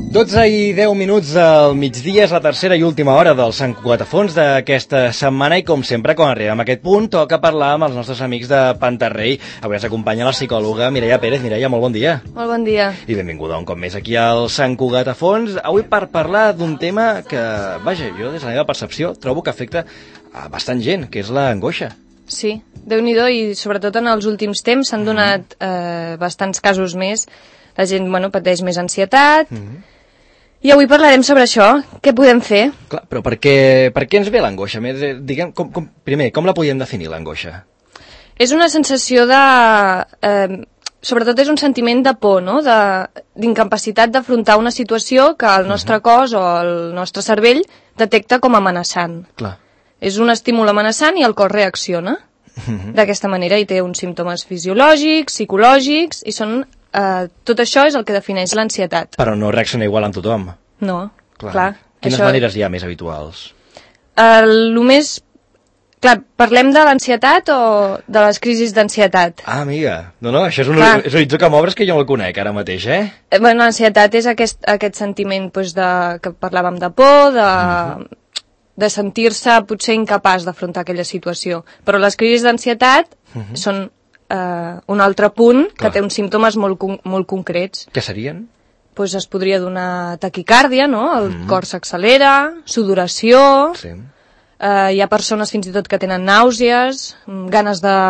12 i 10 minuts al migdia és la tercera i última hora del Sant Cugat a Fons d'aquesta setmana i com sempre quan arribem a aquest punt toca parlar amb els nostres amics de Pantarrei. Avui ens acompanya la psicòloga Mireia Pérez. Mireia, molt bon dia. Molt bon dia. I benvinguda un cop més aquí al Sant Cugat a Fons. Avui per parlar d'un tema que, vaja, jo des de la meva percepció trobo que afecta a bastant gent, que és l'angoixa. Sí, Déu-n'hi-do, i sobretot en els últims temps s'han donat bastants casos més. La gent, pateix més ansietat. I avui parlarem sobre això. Què podem fer? Clar, però per què ens ve l'angoixa? Diguem, primer, com la podríem definir, l'angoixa? És una sensació de... sobretot és un sentiment de por, no? D'incapacitat d'afrontar una situació que el nostre cos o el nostre cervell detecta com amenaçant. Clar. És un estímul amenaçant i el cos reacciona d'aquesta manera i té uns símptomes fisiològics, psicològics, i són... tot això és el que defineix l'ansietat. Però no reacciona igual amb tothom. No, clar. Quines maneres hi ha més habituals? Clar, parlem de l'ansietat o de les crisis d'ansietat? Ah, amiga, no, això és un horitzó que m'obres que jo no el conec ara mateix, L'ansietat és aquest sentiment que parlàvem de por, de sentir-se potser incapaç d'afrontar aquella situació. Però les crisis d'ansietat són un altre punt que té uns símptomes molt concrets. Què serien? Pues es podria donar taquicàrdia, no? El cor s'accelera, sudoració... Sí. Hi ha persones fins i tot que tenen nàusees, ganes de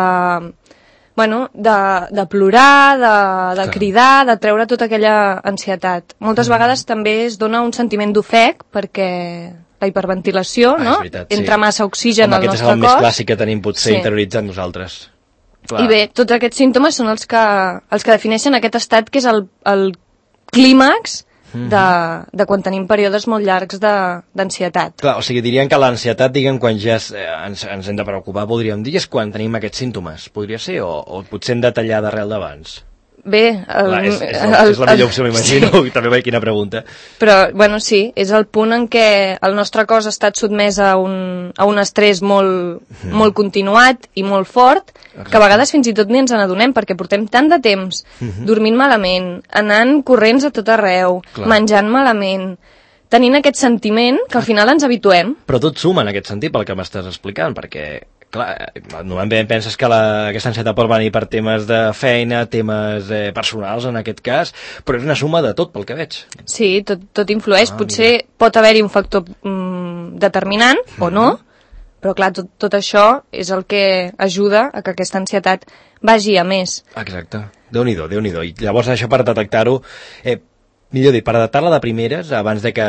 plorar, de cridar, de treure tota aquella ansietat. Moltes vegades també es dona un sentiment d'ofec perquè la hiperventilació, no? Veritat, entra massa oxigen al nostre cos. Aquest és el més clàssic que tenim potser interioritzat nosaltres. Clar. I bé, tots aquests símptomes són els que defineixen aquest estat que és el clímax de quan tenim períodes molt llargs d'ansietat. Clar, o sigui, dirien que l'ansietat, quan ja ens hem de preocupar, podríem dir, és quan tenim aquests símptomes. Podria ser? O potser hem de tallar d'arrel d'abans? Bé... és la millor opció, m'imagino, sí. També veig quina pregunta. Però, sí, és el punt en què el nostre cos ha estat sotmès a un estrès molt continuat i molt fort, que a vegades fins i tot ni ens n'adonem, perquè portem tant de temps dormint malament, anant corrents a tot arreu, menjant malament, tenint aquest sentiment que al final ens habituem. Però tot suma en aquest sentit pel que m'estàs explicant, perquè... Clar, normalment penses que aquesta ansietat pot venir per temes de feina, temes personals en aquest cas, però és una suma de tot pel que veig. Sí, tot influeix. Potser pot haver-hi un factor determinant o no, però clar, tot això és el que ajuda a que aquesta ansietat vagi a més. Exacte. Déu-n'hi-do, Déu-n'hi-do. I llavors això per detectar-ho... millor dit, per adaptar-la de primeres, abans de que,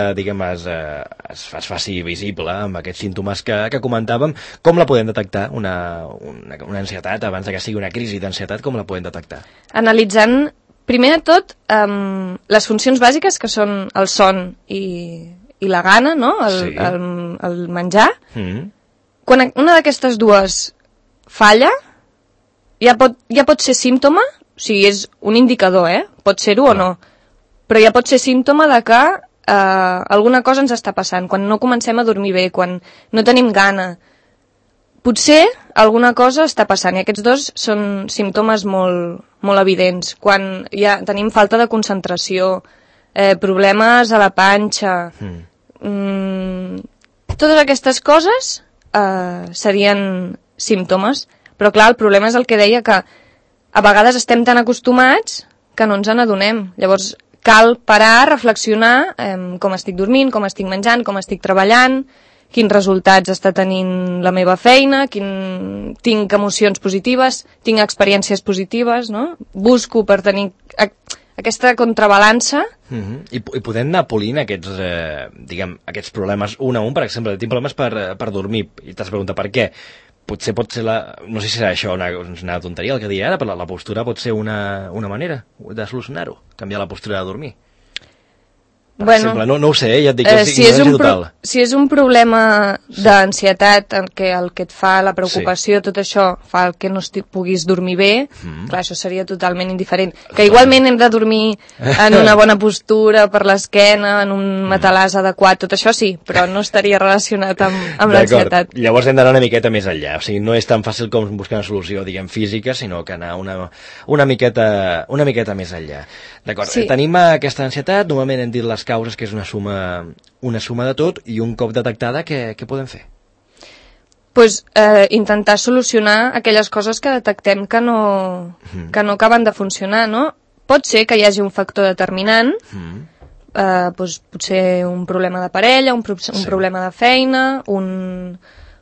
es faci visible amb aquests símptomes que comentàvem, com la podem detectar, una ansietat, abans de que sigui una crisi d'ansietat, com la podem detectar? Analitzant, primer de tot, les funcions bàsiques, que són el son i la gana, no? El menjar. Quan una d'aquestes dues falla, ja pot ser símptoma, o sigui, és un indicador, pot ser-ho o no, però ja pot ser símptoma de que alguna cosa ens està passant, quan no comencem a dormir bé, quan no tenim gana. Potser alguna cosa està passant, i aquests dos són símptomes molt evidents. Quan ja tenim falta de concentració, problemes a la panxa... Totes aquestes coses serien símptomes, però clar, el problema és el que deia, que a vegades estem tan acostumats que no ens n'adonem. Llavors, cal parar, reflexionar com estic dormint, com estic menjant, com estic treballant, quins resultats està tenint la meva feina, tinc emocions positives, tinc experiències positives, no? Busco per tenir aquesta contrabalança. I podem anar polint aquests problemes un a un, per exemple, tinc problemes per dormir, i t'has preguntat per què. Potser pot ser no sé si serà això una tonteria el que diré ara, però la postura pot ser una manera de solucionar-ho, canviar la postura de dormir. Per exemple, no ho sé, ja et dic, si és un problema d'ansietat en què el que et fa la preocupació, tot això fa que no puguis dormir bé, clar, això seria totalment indiferent. Que igualment hem de dormir en una bona postura, per l'esquena, en un matalàs adequat, tot això sí, però no estaria relacionat amb l'ansietat. Llavors hem d'anar una miqueta més enllà, o sigui, no és tan fàcil com buscar una solució, física, sinó que anar una miqueta més enllà. D'acord, tenim aquesta ansietat, normalment hem dit les les causes, que és una suma de tot, i un cop detectada, què podem fer? Pues, intentar solucionar aquelles coses que detectem que no acaben de funcionar, no? Pot ser que hi hagi un factor determinant, pues, potser un problema de parella, un problema de feina, un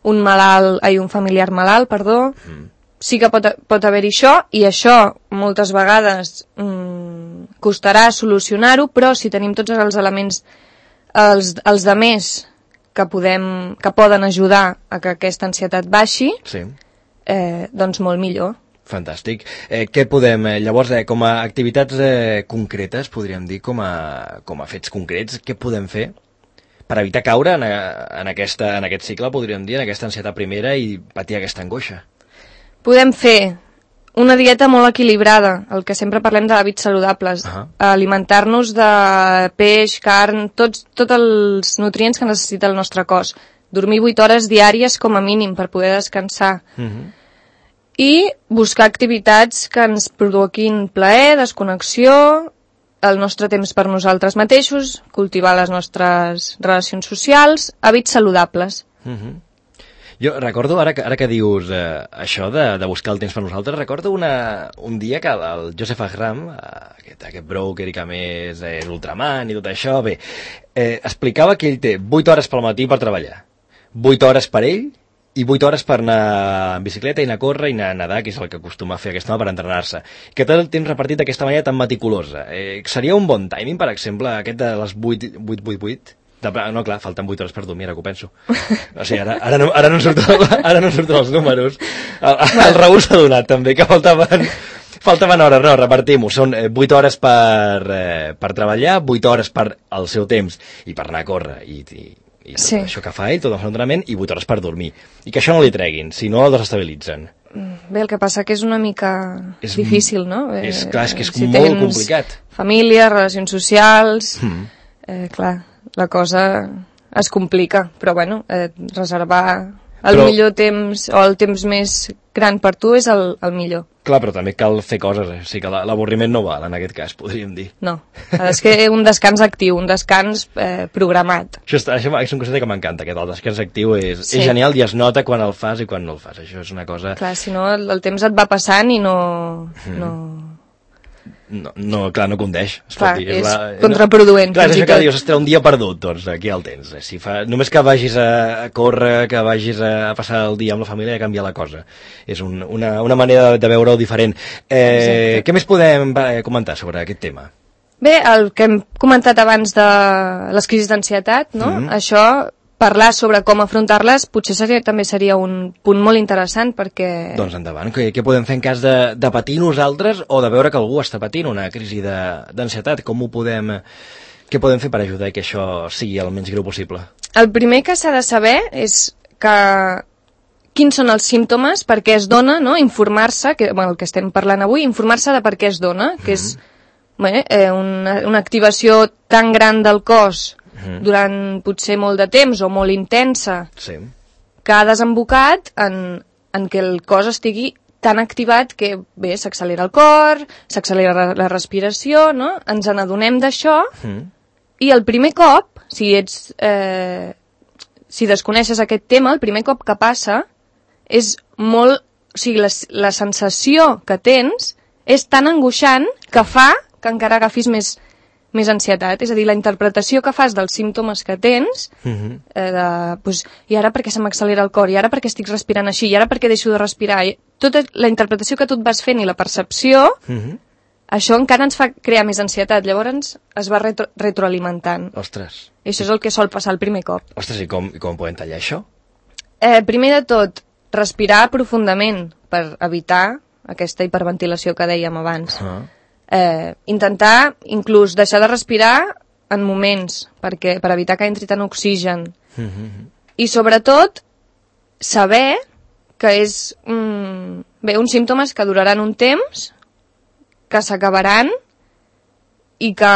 familiar malalt, perdó. Sí que pot haver-hi això, i això moltes vegades costarà solucionar-ho, però si tenim tots els elements, els de més, que poden ajudar a que aquesta ansietat baixi, doncs molt millor. Fantàstic. Què podem, llavors, com a activitats concretes, podríem dir, com a fets concrets, què podem fer per evitar caure en aquest cicle, podríem dir, en aquesta ansietat primera i patir aquesta angoixa? Podem fer una dieta molt equilibrada, el que sempre parlem d'hàbits saludables, alimentar-nos de peix, carn, tots els nutrients que necessita el nostre cos, dormir 8 hores diàries com a mínim per poder descansar, i buscar activitats que ens provoquin plaer, desconnexió, el nostre temps per nosaltres mateixos, cultivar les nostres relacions socials, hàbits saludables. Jo recordo, ara que dius això de buscar el temps per nosaltres, recordo un dia que el Joseph Agram, aquest broker i que més és ultraman i tot això, explicava que ell té 8 hores pel matí per treballar, 8 hores per ell i 8 hores per anar en bicicleta i anar a córrer i anar a nedar, que és el que acostuma a fer aquest home per entrenar-se. Que tot el temps repartit d'aquesta manera tan meticulosa. Seria un bon timing, per exemple, aquest de les 8-8-8? No, clar, falten 8 hores per dormir, ara que ho penso. O sigui, ara no em surten els números. El Raül s'ha donat, també, que faltaven hores. No, repartim-ho. Són 8 hores per treballar, 8 hores per al seu temps i per anar a córrer i tot això que fa ell, tot el seu entrenament, i 8 hores per dormir. I que això no li treguin, si no el desestabilitzen. Bé, el que passa que és una mica difícil, no? Clar, és que és molt complicat. Família, relacions socials... Clar, la cosa es complica, però bueno, reservar el millor temps o el temps més gran per tu és el millor. Clar, però també cal fer coses, o sigui que l'avorriment no val en aquest cas, podríem dir. No, és que un descans actiu, un descans programat. Això és un concepte que m'encanta, aquest, el descans actiu és genial i es nota quan el fas i quan no el fas, això és una cosa... Clar, si no el temps et va passant i no... No, clar, no condeix. Clar, és contraproduent. Clar, és això que dius, un dia perdut, doncs aquí el tens. Només que vagis a córrer, que vagis a passar el dia amb la família, ja canvia la cosa. És una manera de veure-ho diferent. Què més podem comentar sobre aquest tema? Bé, el que hem comentat abans de les crisis d'ansietat, no? Això... Parlar sobre com afrontar-les potser també seria un punt molt interessant perquè... Doncs endavant, què podem fer en cas de patir nosaltres o de veure que algú està patint una crisi d'ansietat? Què podem fer per ajudar que això sigui el menys greu possible? El primer que s'ha de saber és quins són els símptomes, per què es dona, no? Informar-se, el que estem parlant avui, informar-se de per què es dona, que és una activació tan gran del cos durant potser molt de temps o molt intensa, que ha desembocat en que el cos estigui tan activat que, bé, s'accelera el cor, s'accelera la respiració, no? Ens n'adonem d'això, i el primer cop, si desconeixes aquest tema, el primer cop que passa és molt... O sigui, la sensació que tens és tan angoixant que fa que encara agafis més ansietat, és a dir, la interpretació que fas dels símptomes que tens, i ara perquè se m'accelera el cor, i ara perquè estic respirant així, i ara perquè deixo de respirar, tota la interpretació que tu et vas fent i la percepció, això encara ens fa crear més ansietat, llavors es va retroalimentant. Ostres. I això és el que sol passar el primer cop. Ostres, i com podem tallar això? Primer de tot, respirar profundament per evitar aquesta hiperventilació que dèiem abans. Intentar inclús deixar de respirar en moments per evitar que entri tant oxigen i sobretot saber que és uns símptomes que duraran un temps, que s'acabaran i que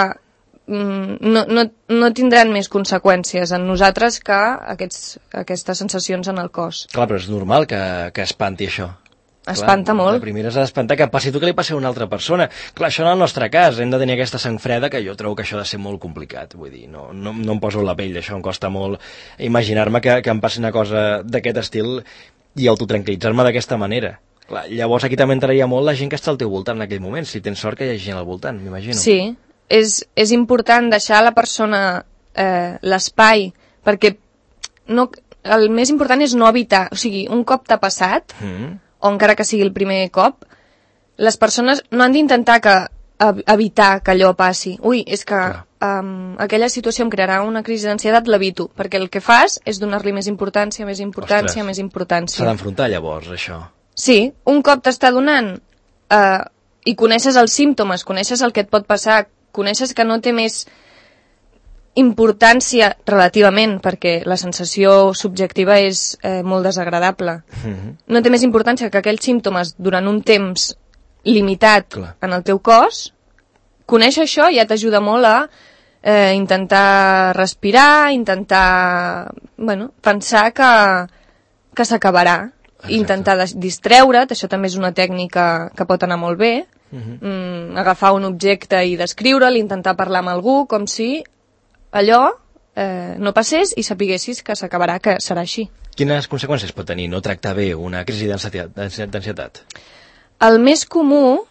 no tindran més conseqüències en nosaltres que aquestes sensacions en el cos. Clar, però és normal que espanti això. espanta molt. La primera és d'espantar que passi tu que li passi a una altra persona. Clar, això en el nostre cas, hem de tenir aquesta sang freda, que jo trobo que això ha de ser molt complicat. Vull dir, no em poso la pell d'això, em costa molt imaginar-me que em passi una cosa d'aquest estil i autotranquilitzar-me d'aquesta manera. Clar, llavors aquí també entraria molt la gent que està al teu voltant en aquell moment, si tens sort que hi ha gent al voltant, m'imagino. Sí, és important deixar a la persona l'espai, perquè el més important és no evitar, o sigui, un cop t'ha passat, o encara que sigui el primer cop, les persones no han d'intentar evitar que allò passi. Ui, és que aquella situació em crearà una crisi d'ansietat, l'evito, perquè el que fas és donar-li més importància, més importància, Ostres, més importància. S'ha d'enfrontar llavors, això. Sí, un cop t'està donant i coneixes els símptomes, coneixes el que et pot passar, coneixes que no té més importància relativament, perquè la sensació subjectiva és molt desagradable. No té més importància que aquells símptomes durant un temps limitat en el teu cos. Conèixer això ja t'ajuda molt a intentar respirar, intentar pensar que s'acabarà. Intentar distreure't, això també és una tècnica que pot anar molt bé. Agafar un objecte i descriure'l, intentar parlar amb algú, com si allò no passés i sapiguessis que s'acabarà, que serà així. Quines conseqüències pot tenir no tractar bé una crisi d'ansietat? El més comú,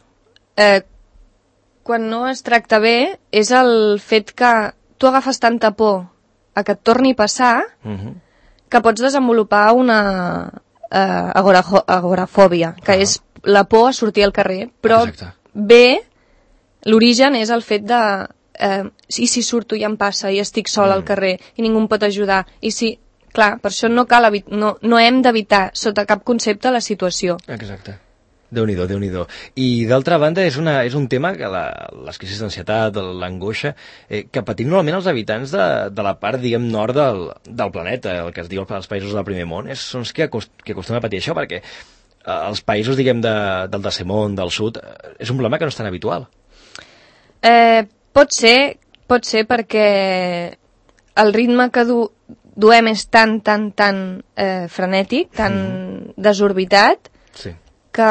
quan no es tracta bé, és el fet que tu agafes tanta por a que et torni a passar que pots desenvolupar una agorafòbia, que és la por a sortir al carrer, però bé, l'origen és el fet de i si surto i em passa i estic sol al carrer i ningú em pot ajudar, i si, clar, per això no hem d'evitar sota cap concepte la situació. Exacte. Déu-n'hi-do, Déu-n'hi-do. I d'altra banda és un tema que les crisis d'ansietat, l'angoixa, que patim normalment els habitants de la part, diguem, nord del planeta, el que es diu els països del primer món, són els que acostumen a patir això, perquè els països, diguem, del tercer món, del sud, és un problema que no és tan habitual. Pot ser perquè el ritme que duem és tan frenètic, tan desorbitat, que,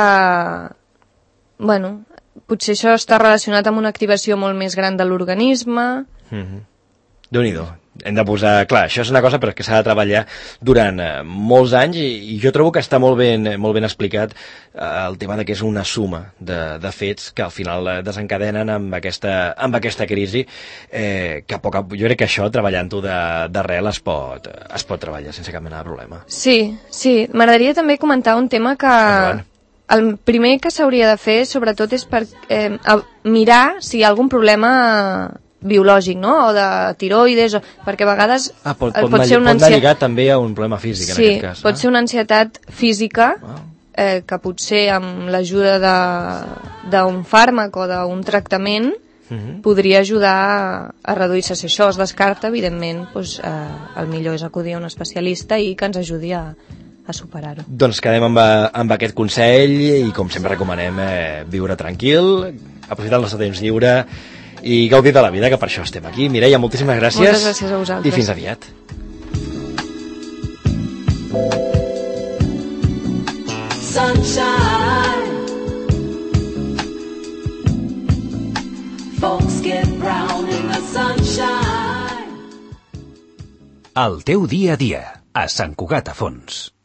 potser això està relacionat amb una activació molt més gran de l'organisme. Déu-n'hi-do. Hem de posar... Clar, això és una cosa però que s'ha de treballar durant molts anys i jo trobo que està molt ben explicat el tema de que és una suma de fets que al final desencadenen amb aquesta crisi que jo crec que això, treballant-ho d'arrel, es pot treballar sense cap mena de problema. Sí. M'agradaria també comentar un tema que... El primer que s'hauria de fer, sobretot, és mirar si hi ha algun problema biològic, no? O de tiroides, perquè a vegades pot ser una ansietat... Pot anar lligat també a un problema físic, en aquest cas. Sí, pot ser una ansietat física, que potser amb l'ajuda d'un fàrmac o d'un tractament podria ajudar a reduir-se. Si això es descarta, evidentment, el millor és acudir a un especialista i que ens ajudi a superar-ho. Doncs quedem amb aquest consell i, com sempre, recomanem viure tranquil, aprofitar el nostre temps lliure i gaudir de la vida, que per això estem aquí. Mireia, moltíssimes gràcies. Moltes gràcies a vosaltres. I fins aviat. Sunshine. Folks get brown in the sunshine. El teu dia a dia, a Sant Cugat a Fons.